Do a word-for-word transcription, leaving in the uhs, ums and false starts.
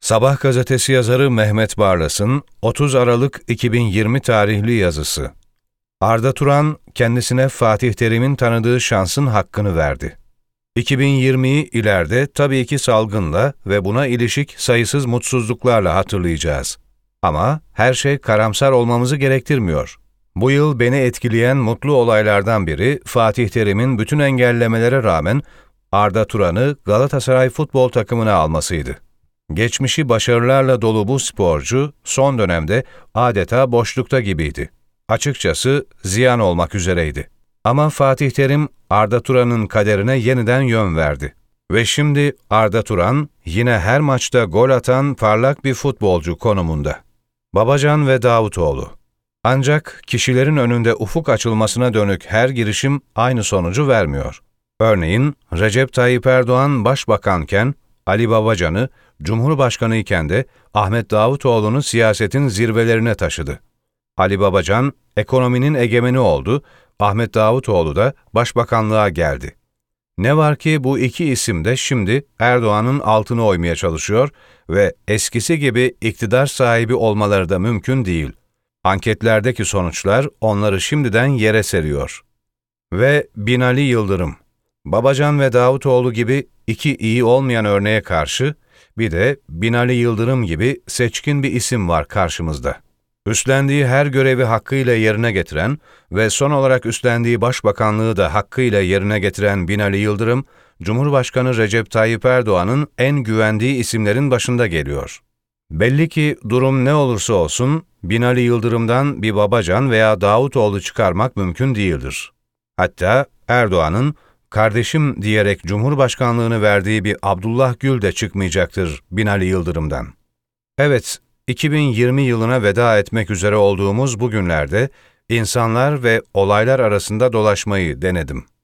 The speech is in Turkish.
Sabah gazetesi yazarı Mehmet Barlas'ın otuz Aralık iki bin yirmi tarihli yazısı. Arda Turan, kendisine Fatih Terim'in tanıdığı şansın hakkını verdi. iki bin yirmiyi ileride tabii ki salgınla ve buna ilişik sayısız mutsuzluklarla hatırlayacağız. Ama her şey karamsar olmamızı gerektirmiyor. Bu yıl beni etkileyen mutlu olaylardan biri, Fatih Terim'in bütün engellemelere rağmen Arda Turan'ı Galatasaray futbol takımına almasıydı. Geçmişi başarılarla dolu bu sporcu, son dönemde adeta boşlukta gibiydi. Açıkçası ziyan olmak üzereydi. Ama Fatih Terim, Arda Turan'ın kaderine yeniden yön verdi. Ve şimdi Arda Turan, yine her maçta gol atan parlak bir futbolcu konumunda. Babacan ve Davutoğlu. Ancak kişilerin önünde ufuk açılmasına dönük her girişim aynı sonucu vermiyor. Örneğin Recep Tayyip Erdoğan başbakanken Ali Babacan'ı, Cumhurbaşkanı iken de Ahmet Davutoğlu'nu siyasetin zirvelerine taşıdı. Ali Babacan ekonominin egemeni oldu, Ahmet Davutoğlu da başbakanlığa geldi. Ne var ki bu iki isim de şimdi Erdoğan'ın altını oymaya çalışıyor ve eskisi gibi iktidar sahibi olmaları da mümkün değil. Anketlerdeki sonuçlar onları şimdiden yere seriyor. Ve Binali Yıldırım. Babacan ve Davutoğlu gibi iki iyi olmayan örneğe karşı bir de Binali Yıldırım gibi seçkin bir isim var karşımızda. Üstlendiği her görevi hakkıyla yerine getiren ve son olarak üstlendiği başbakanlığı da hakkıyla yerine getiren Binali Yıldırım, Cumhurbaşkanı Recep Tayyip Erdoğan'ın en güvendiği isimlerin başında geliyor. Belli ki durum ne olursa olsun, Binali Yıldırım'dan bir Babacan veya Davutoğlu çıkarmak mümkün değildir. Hatta Erdoğan'ın kardeşim diyerek Cumhurbaşkanlığını verdiği bir Abdullah Gül de çıkmayacaktır Binali Yıldırım'dan. Evet, iki bin yirmi yılına veda etmek üzere olduğumuz bu günlerde insanlar ve olaylar arasında dolaşmayı denedim.